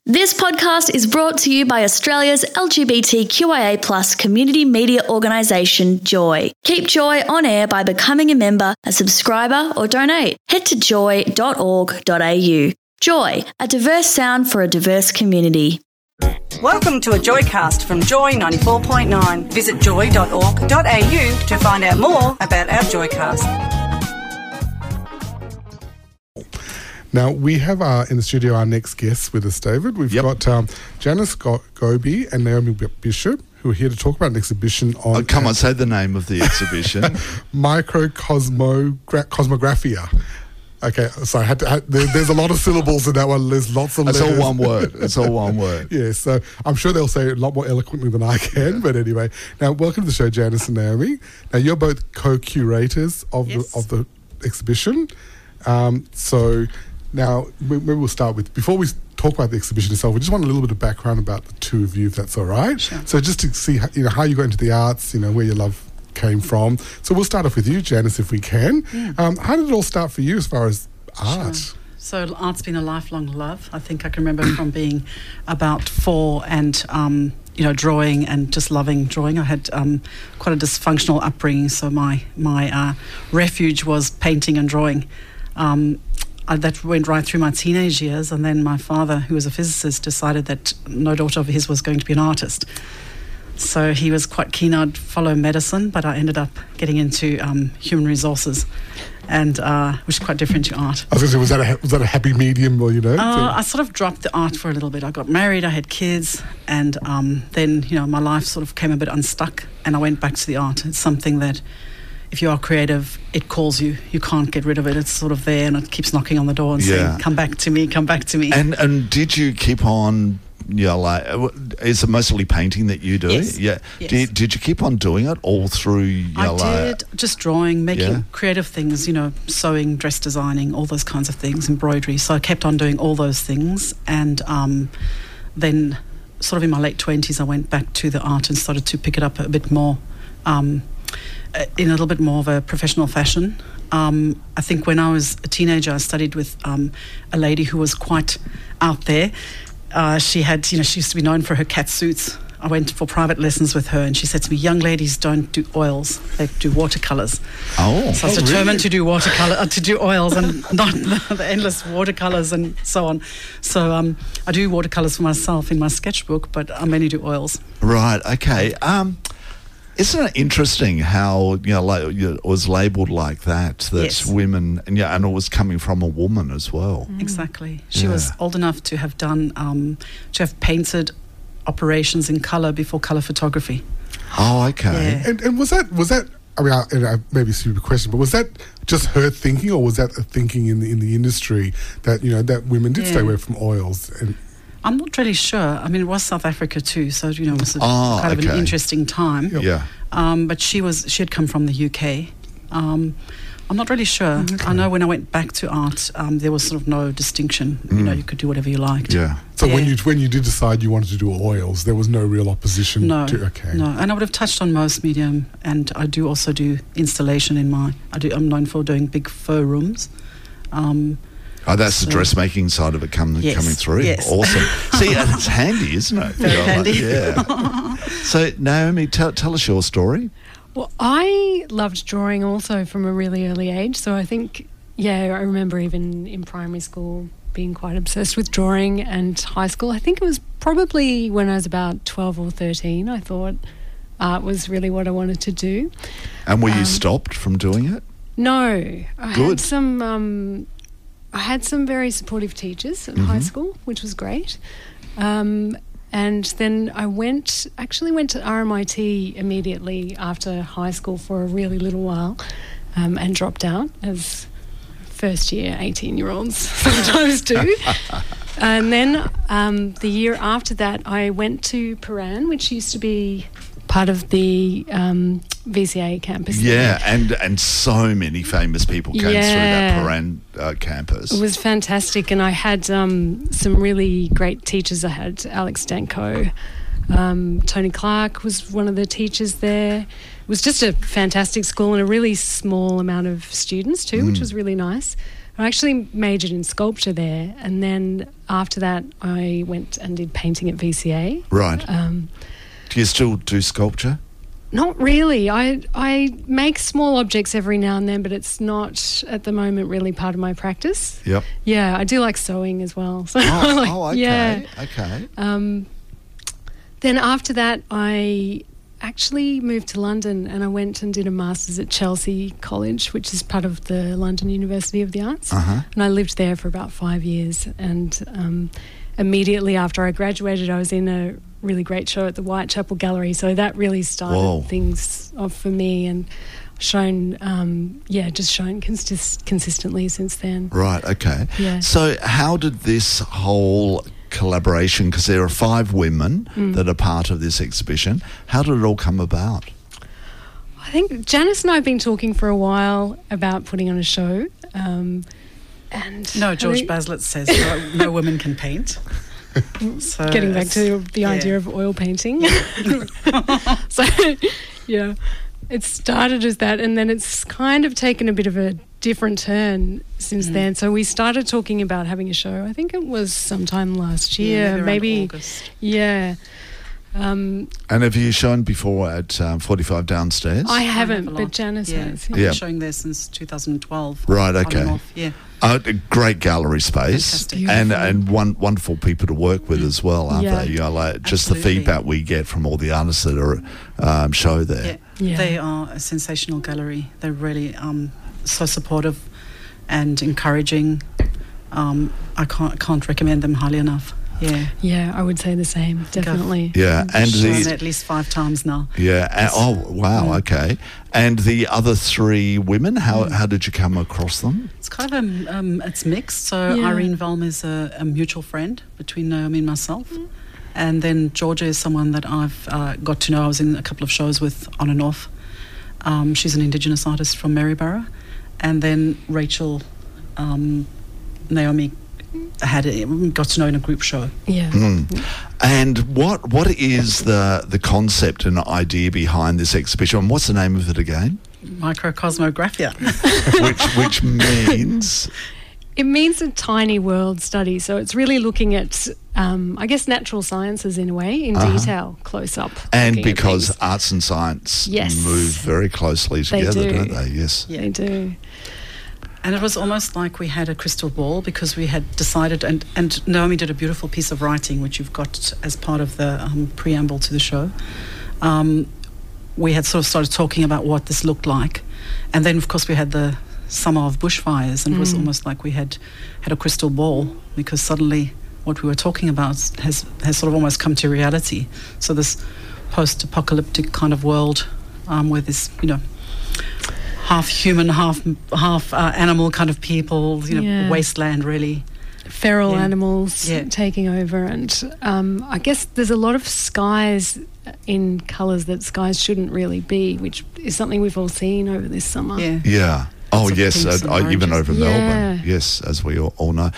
This podcast is brought to you by Australia's LGBTQIA+ community media organisation, Joy. Keep Joy on air by becoming a member, a subscriber or donate. Head to joy.org.au. Joy, a diverse sound for a diverse community. Welcome to a Joycast from Joy 94.9. Visit joy.org.au to find out more about our Joycast. Now, we have in the studio our next guests with us, David. We've got Janice Goby and Naomi Bishop, who are here to talk about an exhibition on... Oh, come on, say the name of the exhibition. Microcosmographia. Okay, so there's a lot of syllables in that one. There's lots of letters. It's all one word. It's all one word. Yeah, so I'm sure they'll say it a lot more eloquently than I can. But anyway, now welcome to the show, Janice and Naomi. Now, you're both co-curators of the exhibition. So now maybe we'll start with, before we talk about the exhibition itself, we just want a little bit of background about the two of you, if that's all right. Sure. So just to see how you got into the arts, where your love came from. So we'll start off with you, Janice, if we can. Yeah. How did it all start for you as far as art? Sure. So art's been a lifelong love. I think I can remember from being about 4 and drawing and just loving drawing. I had quite a dysfunctional upbringing, so my refuge was painting and drawing. That went right through my teenage years, and then my father, who was a physicist, decided that no daughter of his was going to be an artist. So he was quite keen I'd follow medicine, but I ended up getting into human resources, and which is quite different to art. I was going to say, was that a happy medium, or I sort of dropped the art for a little bit. I got married, I had kids, and then my life sort of came a bit unstuck, and I went back to the art. It's something that, if you are creative, it calls you. You can't get rid of it. It's sort of there, and it keeps knocking on the door and saying, "Come back to me, come back to me." And did you keep on? Is it mostly painting that you do? Yes. Yeah. Yes. Did you keep on doing it all through? I did, just drawing, making creative things. Sewing, dress designing, all those kinds of things, embroidery. So I kept on doing all those things, and then, sort of in my late 20s, I went back to the art and started to pick it up a bit more. In a little bit more of a professional fashion. I think when I was a teenager, I studied with a lady who was quite out there. She used to be known for her cat suits. I went for private lessons with her, and she said to me, "Young ladies don't do oils; they do watercolors." Oh, so I was determined to do to do oils, and not the endless watercolors and so on. So I do watercolors for myself in my sketchbook, but I mainly do oils. Right. Okay. Isn't it interesting how it was labelled like that Yes. women, and it was coming from a woman as well. Exactly. She was old enough to have done to have painted operations in colour before colour photography. Oh, okay. Yeah. And was that? I mean, maybe a stupid question, but was that just her thinking, or was that a thinking in the industry that that women did stay away from oils? And I'm not really sure. I mean, it was South Africa too, so it was kind of an interesting time. Yeah. But she had come from the UK. I'm not really sure. Okay. I know when I went back to art, there was sort of no distinction. You could do whatever you liked. Yeah. So when you did decide you wanted to do oils, there was no real opposition. No. To, okay. No, and I would have touched on most medium, and I do also do installation I'm known for doing big faux rooms. That's the dressmaking side of it coming through. Yes. Awesome. See, it's handy, isn't it? Very handy. Yeah. So, Naomi, tell us your story. Well, I loved drawing also from a really early age. So I think, I remember even in primary school being quite obsessed with drawing, and high school. I think it was probably when I was about 12 or 13, I thought art was really what I wanted to do. And were you stopped from doing it? No. Good. I had some very supportive teachers in high school, which was great. And then I went to RMIT immediately after high school for a really little while, and dropped out, as first year 18-year-olds sometimes do. And then the year after that, I went to Paran, which used to be part of the VCA campus. Yeah, and so many famous people came through that Paran campus. It was fantastic, and I had some really great teachers. I had Alex Danko, Tony Clark was one of the teachers there. It was just a fantastic school and a really small amount of students too, which was really nice. I actually majored in sculpture there, and then after that I went and did painting at VCA. Right. Do you still do sculpture? Not really. I make small objects every now and then, but it's not at the moment really part of my practice. Yep. Yeah, I do like sewing as well. So okay. Yeah. Okay. Then after that, I actually moved to London and I went and did a master's at Chelsea College, which is part of the London University of the Arts. Uh-huh. And I lived there for about 5 years. And immediately after I graduated, I was in a really great show at the Whitechapel Gallery. So that really started things off for me and shown consistently since then. Right, okay. Yeah. So how did this whole collaboration, because there are 5 women that are part of this exhibition, how did it all come about? I think Janice and I have been talking for a while about putting on a show. And George Baslett says no women can paint. So getting back to the idea of oil painting. So, yeah, it started as that, and then it's kind of taken a bit of a different turn since then. So we started talking about having a show. I think it was sometime last year, maybe August. Yeah. And have you shown before at 45 Downstairs? I haven't, but Janice has. I've been showing there since 2012. Right, on okay. and off, yeah. A great gallery space. Fantastic. and wonderful people to work with as well, aren't they? You know, like just Absolutely. the feedback we get from all the artists that are show there. Yeah. They are a sensational gallery. They're really so supportive and encouraging. I can't recommend them highly enough. Yeah, I would say the same, definitely. Yeah, and shown at least 5 times now. Yeah. Okay. And the other 3 women, how did you come across them? It's kind of it's mixed. So Irene Valm is a mutual friend between Naomi and myself. And then Georgia is someone that I've got to know. I was in a couple of shows with on and off. She's an Indigenous artist from Maryborough. And then Rachel, Naomi got to know in a group show. Yeah. And what is the concept and idea behind this exhibition? And what's the name of it again? Microcosmographia. which means... It means a tiny world study. So it's really looking at, I guess, natural sciences in a way, in detail, close up. And because arts and science move very closely together, don't they? Yes. Yeah. They do. And it was almost like we had a crystal ball because we had decided, and Naomi did a beautiful piece of writing, which you've got as part of the preamble to the show. We had sort of started talking about what this looked like. And then, of course, we had the summer of bushfires, and it was almost like we had a crystal ball because suddenly what we were talking about has sort of almost come to reality. So this post-apocalyptic kind of world where this, half human, half animal kind of people, wasteland really. Feral animals taking over, and I guess there's a lot of skies in colours that skies shouldn't really be, which is something we've all seen over this summer. Yeah. Oh, yes, even over Melbourne. Yes, as we all know.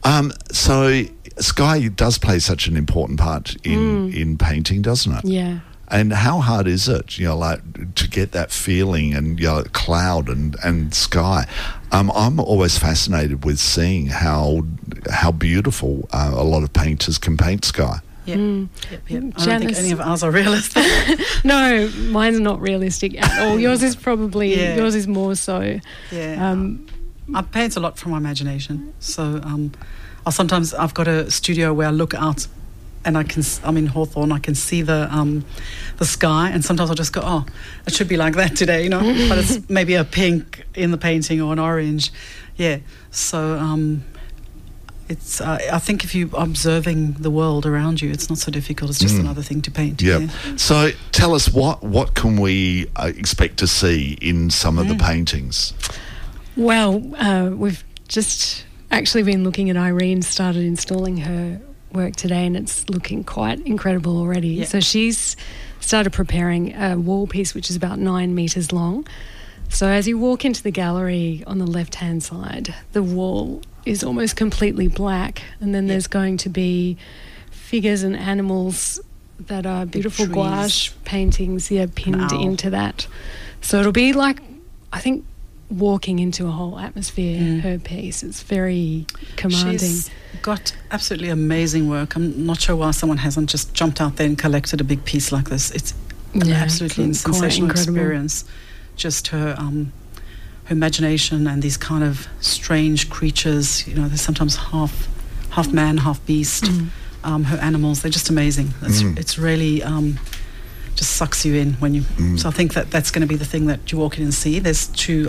So sky does play such an important part in painting, doesn't it? Yeah. And how hard is it, to get that feeling and cloud and sky? I'm always fascinated with seeing how beautiful a lot of painters can paint sky. Yeah. I don't think any of ours are realistic. No, mine's not realistic at all. Yours is probably, yours is more so. Yeah. I paint a lot from my imagination. So I've got a studio where I look out and I'm in Hawthorne, I can see the sky, and sometimes I'll just go, oh, it should be like that today, but it's maybe a pink in the painting or an orange. Yeah. So it's I think if you're observing the world around you, it's not so difficult. It's just another thing to paint. Yeah. So tell us, what can we expect to see in some of the paintings? Well, we've just actually been looking at Irene started installing her work today, and it's looking quite incredible already. Yeah. So she's started preparing a wall piece which is about 9 metres long. So as you walk into the gallery on the left-hand side, the wall is almost completely black, and then there's going to be figures and animals that are beautiful gouache paintings pinned into that. So it'll be like, I think walking into a whole atmosphere, her piece. It's very commanding. She's got absolutely amazing work. I'm not sure why someone hasn't just jumped out there and collected a big piece like this. It's an absolutely sensational experience. Just her imagination and these kind of strange creatures. You know, they're sometimes half man, half beast. Her animals, they're just amazing. It's really just sucks you in when you. So I think that's going to be the thing that you walk in and see. There's two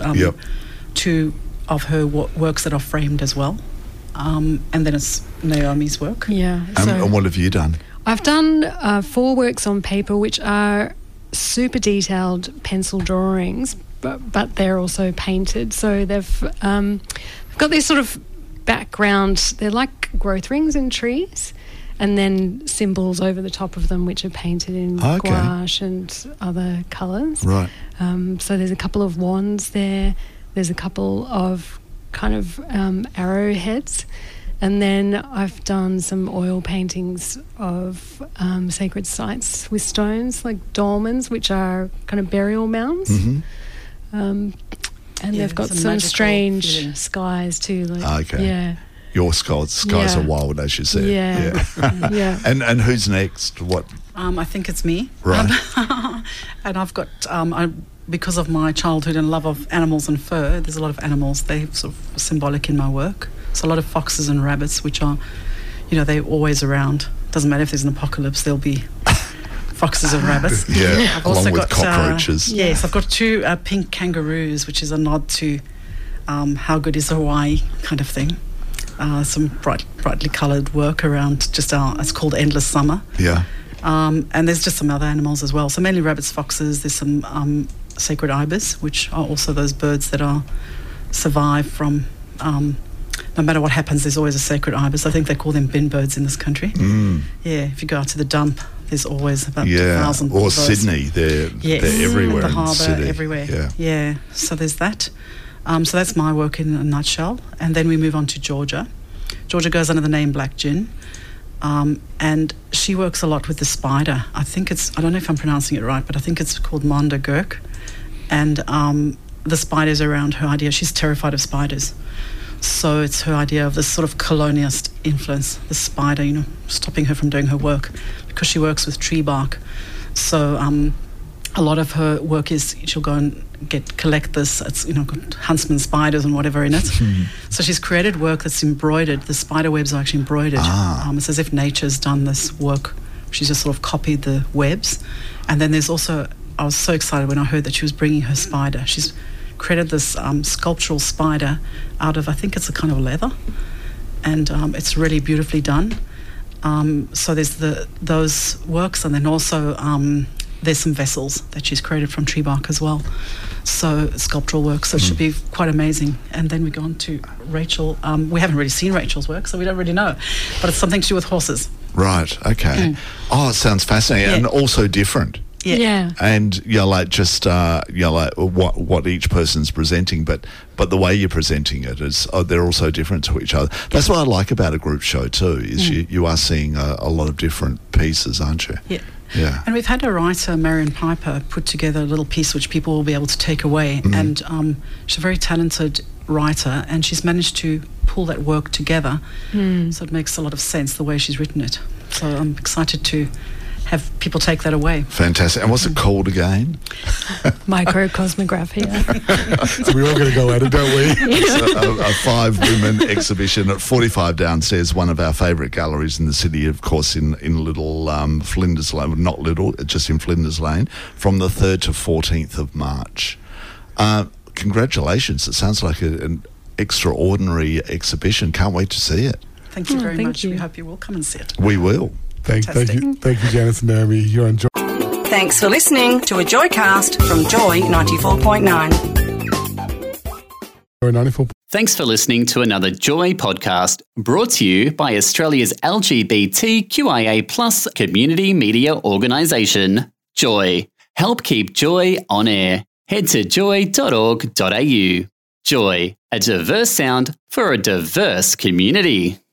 of her works that are framed as well, and then it's Naomi's work. Yeah. And what have you done? I've done 4 works on paper, which are super detailed pencil drawings, but they're also painted. So they've got this sort of background. They're like growth rings in trees, and then symbols over the top of them, which are painted in gouache and other colours. Right. So there's a couple of wands there. There's a couple of kind of arrowheads. And then I've done some oil paintings of sacred sites with stones, like dolmens, which are kind of burial mounds. And they've got some strange skies too. Like, yeah. Your skies are wild, as you said. Yeah. And who's next? What? I think it's me. Right. And I've got, because of my childhood and love of animals and fur, there's a lot of animals. They're sort of symbolic in my work. So a lot of foxes and rabbits, which are, you know, they're always around. Doesn't matter if there's an apocalypse, there'll be foxes and rabbits. Yeah, I've also along with cockroaches. Yes, I've got 2 pink kangaroos, which is a nod to how good is Hawaii kind of thing. Some brightly coloured work around just it's called Endless Summer. Yeah. And there's just some other animals as well. So mainly rabbits, foxes. There's some sacred ibis, which are also those birds that survive from... no matter what happens, there's always a sacred ibis. I think they call them bin birds in this country. Yeah, if you go out to the dump, there's always about 2,000 or Sydney, they're everywhere. The harbour, Sydney. everywhere. Yeah, so there's that. So that's my work in a nutshell. And then we move on to Georgia. Georgia goes under the name Black Gin. And she works a lot with the spider. I don't know if I'm pronouncing it right, but I think it's called Manda Gurk. And the spiders around her idea. She's terrified of spiders. So it's her idea of this sort of colonialist influence, the spider, you know, stopping her from doing her work because she works with tree bark. So a lot of her work is she'll go and collect this. It's, you know, got huntsman spiders and whatever in it. So she's created work that's embroidered. The spider webs are actually embroidered. It's as if nature's done this work. She's just sort of copied the webs. And then there's also, I was so excited when I heard that she was bringing her spider. She's created this sculptural spider out of, I think it's a kind of leather, and it's really beautifully done. So there's those works, and then also there's some vessels that she's created from tree bark as well. So sculptural work, so it should be quite amazing. And then we go on to Rachel. We haven't really seen Rachel's work, so we don't really know, but it's something to do with horses. Right, okay. Oh, it sounds fascinating and also different. Yeah. And like just like what each person's presenting, but the way you're presenting it is they're also different to each other. That's what I like about a group show too. Is you are seeing a lot of different pieces, aren't you? Yeah. Yeah. And we've had a writer, Marion Piper, put together a little piece which people will be able to take away. And she's a very talented writer, and she's managed to pull that work together. So it makes a lot of sense the way she's written it. So I'm excited to have people take that away. Fantastic. And what's it called again? Microcosmographia. So we're all going to go at it, don't we? It's a 5-women exhibition at 45 downstairs, one of our favourite galleries in the city, of course, in little Flinders Lane, not little, just in Flinders Lane, from the 3rd to 14th of March. Congratulations. It sounds like an extraordinary exhibition. Can't wait to see it. Thank you very much. You. We hope you will come and see it. We will. Thank you, Janice and Naomi. You're on Joy. Thanks for listening to a Joycast from Joy 94.9. Joy 94. Thanks for listening to another Joy podcast brought to you by Australia's LGBTQIA+ community media organisation, Joy. Help keep Joy on air. Head to joy.org.au. Joy, a diverse sound for a diverse community.